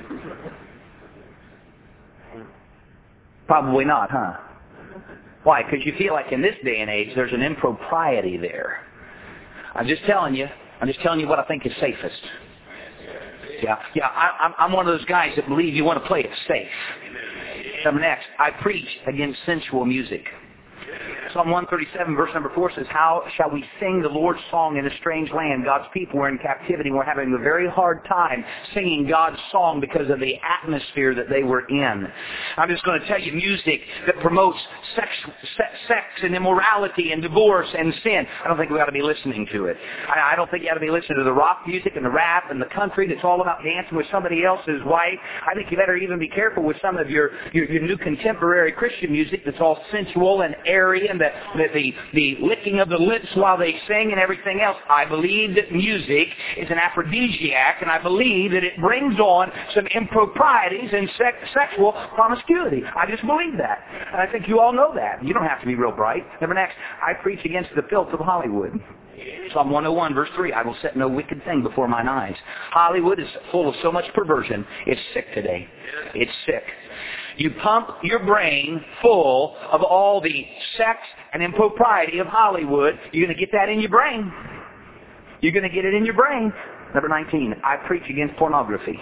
Probably not, huh? Why? Because you feel like in this day and age, there's an impropriety there. I'm just telling you what I think is safest. Yeah. I'm one of those guys that believe you want to play it safe. Come next, I preach against sensual music. Psalm 137, verse number 4 says, how shall we sing the Lord's song in a strange land? God's people were in captivity. We're having a very hard time singing God's song because of the atmosphere that they were in. I'm just going to tell you, music that promotes sex and immorality and divorce and sin, I don't think we ought to be listening to it. I don't think you ought to be listening to the rock music and the rap and the country that's all about dancing with somebody else's wife. I think you better even be careful with some of your new contemporary Christian music that's all sensual and airy and the licking of the lips while they sing and everything else. I believe that music is an aphrodisiac, and I believe that it brings on some improprieties and sexual promiscuity. I just believe that. And I think you all know that. You don't have to be real bright. Number next, I preach against the filth of Hollywood. Psalm 101, verse 3, I will set no wicked thing before mine eyes. Hollywood is full of so much perversion. It's sick today. It's sick. You pump your brain full of all the sex and impropriety of Hollywood. You're going to get that in your brain. You're going to get it in your brain. Number 19, I preach against pornography.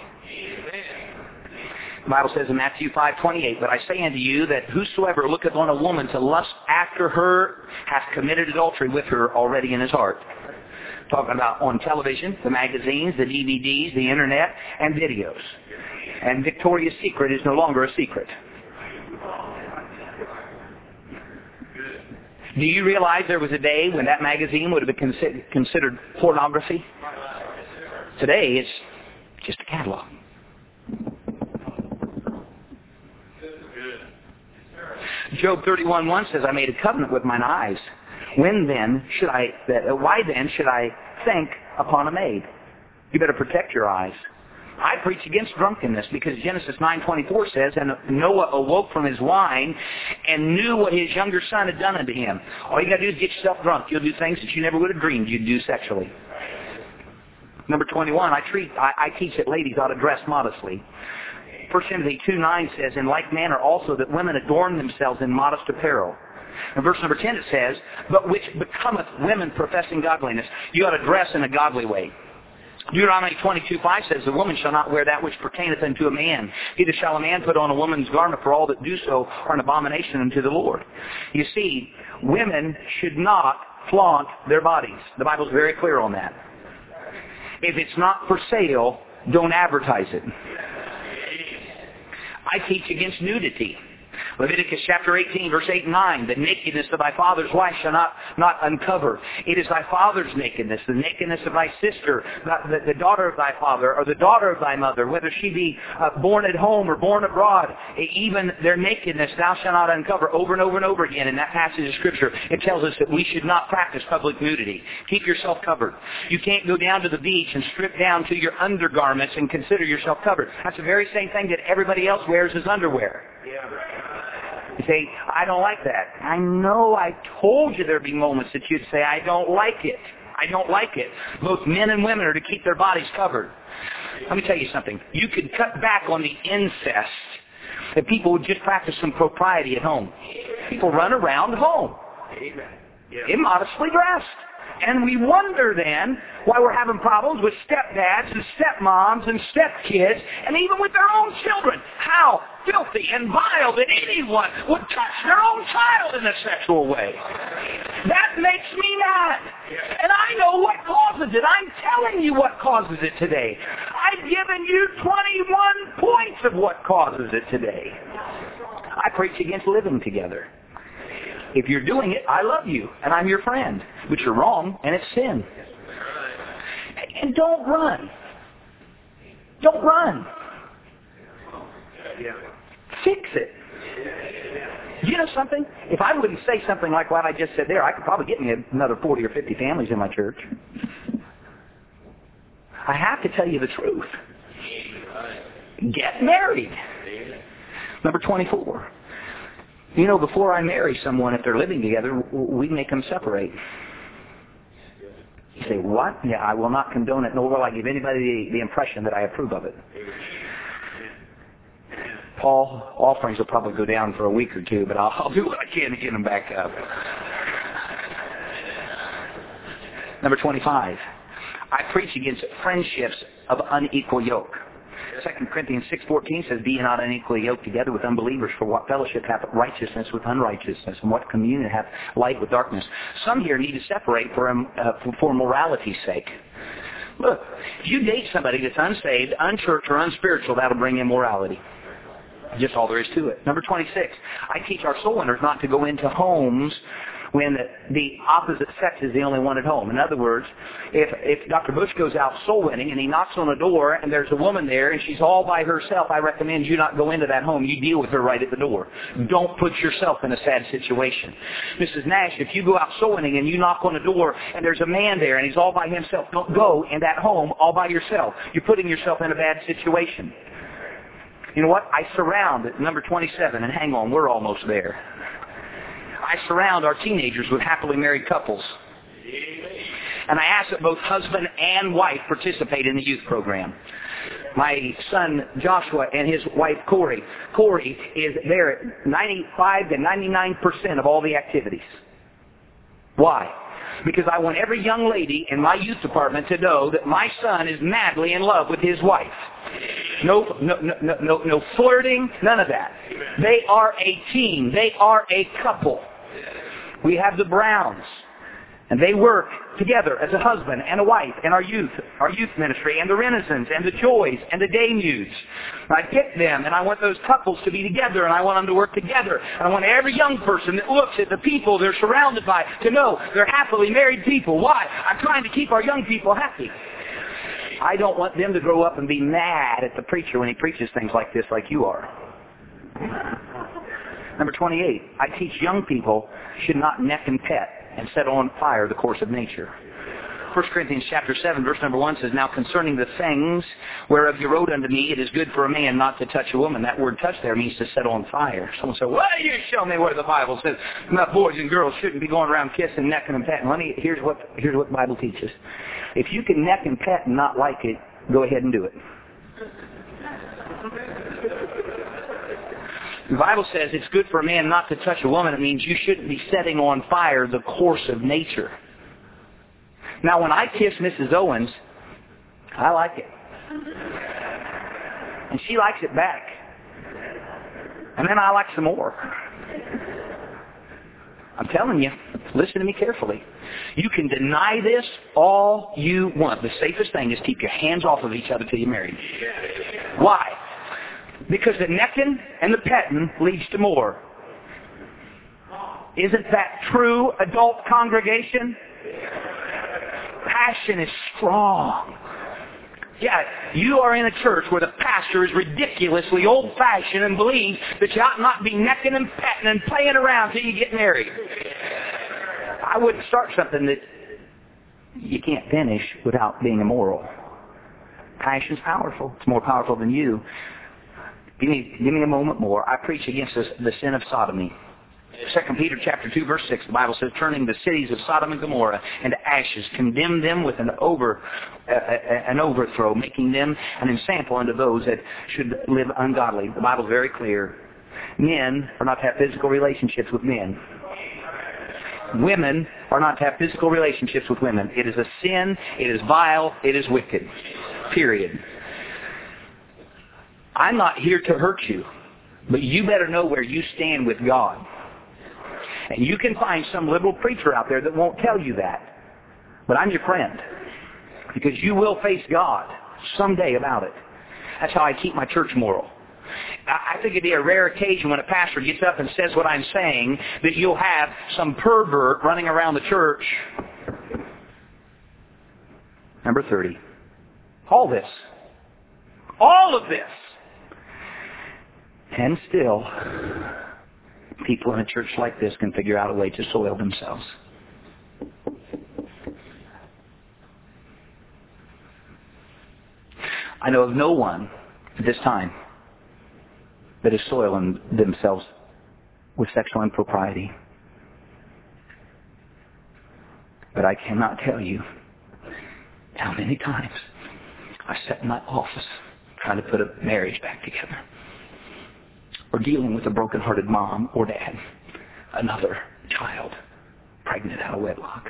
The Bible says in Matthew 5:28, but I say unto you that whosoever looketh on a woman to lust after her hath committed adultery with her already in his heart. Talking about on television, the magazines, the DVDs, the internet, and videos. And Victoria's Secret is no longer a secret. Do you realize there was a day when that magazine would have been considered pornography? Today, it's just a catalog. Job 31:1 says, I made a covenant with mine eyes. Why then should I think upon a maid? You better protect your eyes. I preach against drunkenness because Genesis 9:24 says, and Noah awoke from his wine and knew what his younger son had done unto him. All you got to do is get yourself drunk. You'll do things that you never would have dreamed you'd do sexually. Number 21, I teach that ladies ought to dress modestly. 1 Timothy 2:9 says, in like manner also that women adorn themselves in modest apparel. In verse number 10 it says, but which becometh women professing godliness. You ought to dress in a godly way. Deuteronomy 22:5 says, the woman shall not wear that which pertaineth unto a man. Neither shall a man put on a woman's garment, for all that do so are an abomination unto the Lord. You see, women should not flaunt their bodies. The Bible's very clear on that. If it's not for sale, don't advertise it. I teach against nudity. Leviticus chapter 18, verse 8 and 9, the nakedness of thy father's wife shall not uncover. It is thy father's nakedness, the nakedness of thy sister, the daughter of thy father, or the daughter of thy mother, whether she be born at home or born abroad, even their nakedness thou shalt not uncover. Over and over and over again in that passage of Scripture, it tells us that we should not practice public nudity. Keep yourself covered. You can't go down to the beach and strip down to your undergarments and consider yourself covered. That's the very same thing that everybody else wears as underwear. You say, I don't like that. I know I told you there'd be moments that you'd say, I don't like it. I don't like it. Both men and women are to keep their bodies covered. Let me tell you something. You could cut back on the incest if people would just practice some propriety at home. People run around home, immodestly dressed. And we wonder then why we're having problems with stepdads and stepmoms and stepkids and even with their own children. How filthy and vile that anyone would touch their own child in a sexual way. That makes me mad. And I know what causes it. I'm telling you what causes it today. I've given you 21 points of what causes it today. I preach against living together. If you're doing it, I love you, and I'm your friend. But you're wrong, and it's sin. And don't run. Don't run. Fix it. You know something? If I wouldn't say something like what I just said there, I could probably get me another 40 or 50 families in my church. I have to tell you the truth. Get married. Number 24. You know, before I marry someone, if they're living together, we make them separate. You say, what? Yeah, I will not condone it, nor will I give anybody the impression that I approve of it. Paul, offerings will probably go down for a week or two, but I'll do what I can to get them back up. Number 25. I preach against friendships of unequal yoke. 2 Corinthians 6:14 says, be ye not unequally yoked together with unbelievers, for what fellowship hath righteousness with unrighteousness, and what communion hath light with darkness. Some here need to separate for morality's sake. Look, if you date somebody that's unsaved, unchurched, or unspiritual, that'll bring immorality. Just all there is to it. Number 26. I teach our soul winners not to go into homes when the opposite sex is the only one at home. In other words, if Dr. Bush goes out soul winning and he knocks on a door and there's a woman there and she's all by herself, I recommend you not go into that home. You deal with her right at the door. Don't put yourself in a sad situation. Mrs. Nash, if you go out soul winning and you knock on a door and there's a man there and he's all by himself, don't go in that home all by yourself. You're putting yourself in a bad situation. You know what? I surround, number 27, and hang on, we're almost there. I surround our teenagers with happily married couples. And I ask that both husband and wife participate in the youth program. My son Joshua and his wife Corey. Corey is there at 95 to 99% of all the activities. Why? Because I want every young lady in my youth department to know that my son is madly in love with his wife. No flirting, none of that. They are a team. They are a couple. We have the Browns, and they work together as a husband and a wife in our youth ministry, and the Renaissance, and the Joys, and the Day News. I pick them, and I want those couples to be together, and I want them to work together. And I want every young person that looks at the people they're surrounded by to know they're happily married people. Why? I'm trying to keep our young people happy. I don't want them to grow up and be mad at the preacher when he preaches things like this, like you are. Number 28, I teach young people should not neck and pet and set on fire the course of nature. 1 Corinthians chapter 7, verse number 1 says, Now concerning the things whereof you wrote unto me, it is good for a man not to touch a woman. That word touch there means to set on fire. Someone said, well, you show me where the Bible says boys and girls shouldn't be going around kissing, necking, and petting. Here's what the Bible teaches. If you can neck and pet and not like it, go ahead and do it. The Bible says it's good for a man not to touch a woman. It means you shouldn't be setting on fire the course of nature. Now, when I kiss Mrs. Owens, I like it. And she likes it back. And then I like some more. I'm telling you, listen to me carefully. You can deny this all you want. The safest thing is keep your hands off of each other till you're married. Why? Because the necking and the petting leads to more. Isn't that true, adult congregation? Passion is strong. Yeah, you are in a church where the pastor is ridiculously old-fashioned and believes that you ought not be necking and petting and playing around till you get married. I wouldn't start something that you can't finish without being immoral. Passion's powerful. It's more powerful than you. Give me a moment more. I preach against the sin of sodomy. 2 Peter chapter 2, verse 6, the Bible says, turning the cities of Sodom and Gomorrah into ashes, condemn them with an overthrow, making them an ensample unto those that should live ungodly. The Bible is very clear. Men are not to have physical relationships with men. Women are not to have physical relationships with women. It is a sin. It is vile. It is wicked. Period. I'm not here to hurt you, but you better know where you stand with God. And you can find some liberal preacher out there that won't tell you that. But I'm your friend. Because you will face God someday about it. That's how I keep my church moral. I think it'd be a rare occasion when a pastor gets up and says what I'm saying that you'll have some pervert running around the church. Number 30. All this. All of this. And still, people in a church like this can figure out a way to soil themselves. I know of no one at this time that is soiling themselves with sexual impropriety. But I cannot tell you how many times I sat in my office trying to put a marriage back together, or dealing with a broken-hearted mom or dad, another child pregnant out of wedlock.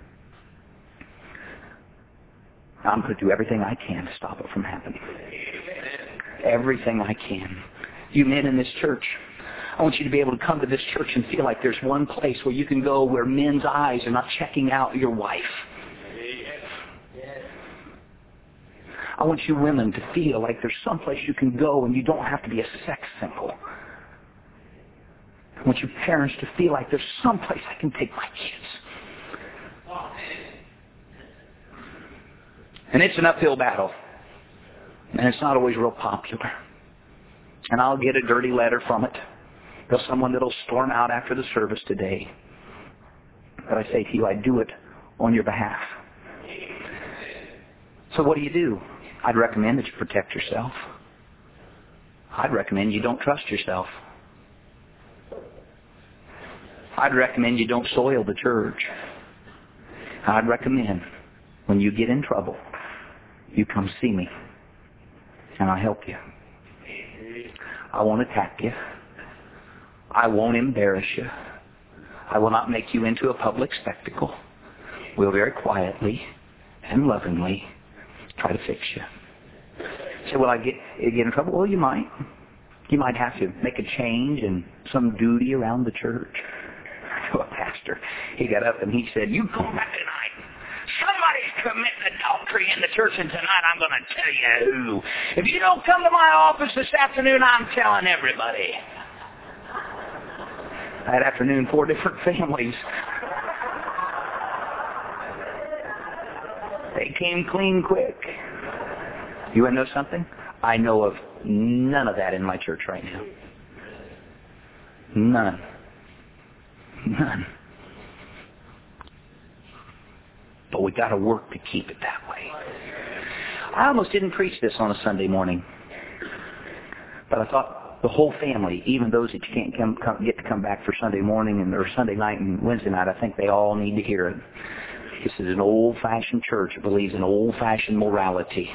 I'm going to do everything I can to stop it from happening. Everything I can. You men in this church, I want you to be able to come to this church and feel like there's one place where you can go where men's eyes are not checking out your wife. I want you women to feel like there's some place you can go and you don't have to be a sex symbol. I want you parents to feel like there's some place I can take my kids. And it's an uphill battle. And it's not always real popular. And I'll get a dirty letter from it. There's someone that'll storm out after the service today. But I say to you, I do it on your behalf. So what do? I'd recommend that you protect yourself. I'd recommend you don't trust yourself. I'd recommend you don't soil the church. I'd recommend when you get in trouble, you come see me, and I'll help you. I won't attack you. I won't embarrass you. I will not make you into a public spectacle. We'll very quietly and lovingly try to fix you. So will I get in trouble? Well, you might. You might have to make a change in some duty around the church. Well, pastor, he got up and he said, you come back tonight. Somebody's committing adultery in the church, and tonight I'm going to tell you who. If you don't come to my office this afternoon, I'm telling everybody. That afternoon, 4 different families. They came clean quick. You want to know something? I know of none of that in my church right now. None. None. But we got to work to keep it that way. I almost didn't preach this on a Sunday morning. But I thought the whole family, even those that you can't get to come back for Sunday morning or Sunday night and Wednesday night, I think they all need to hear it. This is an old-fashioned church that believes in old-fashioned morality.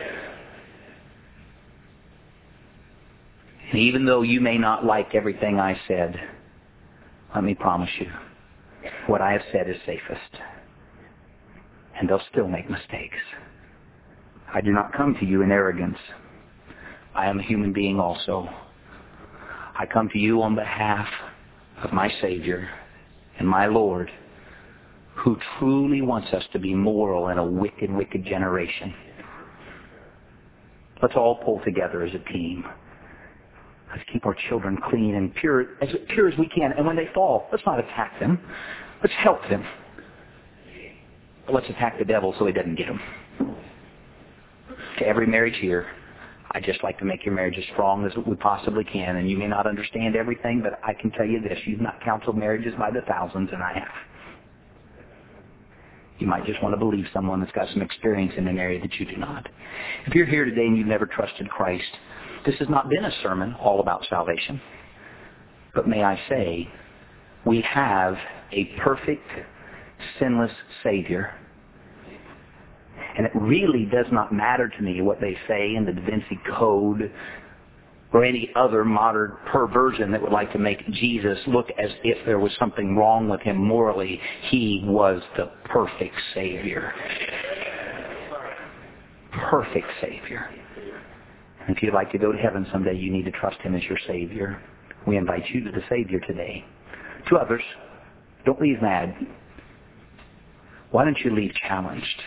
And even though you may not like everything I said, let me promise you, what I have said is safest. And they'll still make mistakes. I do not come to you in arrogance. I am a human being also. I come to you on behalf of my Savior and my Lord, who truly wants us to be moral in a wicked, wicked generation. Let's all pull together as a team. Let's keep our children clean and pure as we can. And when they fall, let's not attack them. Let's help them. But let's attack the devil so he doesn't get them. To every marriage here, I'd just like to make your marriage as strong as we possibly can. And you may not understand everything, but I can tell you this. You've not counseled marriages by the thousands, and I have. You might just want to believe someone that's got some experience in an area that you do not. If you're here today and you've never trusted Christ, this has not been a sermon all about salvation. But may I say, we have a perfect, sinless Savior. And it really does not matter to me what they say in the Da Vinci Code or any other modern perversion that would like to make Jesus look as if there was something wrong with him morally. He was the perfect Savior. Perfect Savior. And if you'd like to go to heaven someday, you need to trust him as your Savior. We invite you to the Savior today. To others, don't leave mad. Why don't you leave challenged?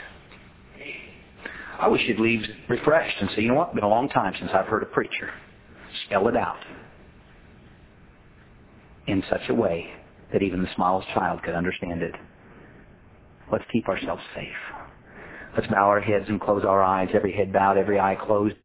I wish you'd leave refreshed and say, you know what, it's been a long time since I've heard a preacher spell it out in such a way that even the smallest child could understand it. Let's keep ourselves safe. Let's bow our heads and close our eyes, every head bowed, every eye closed.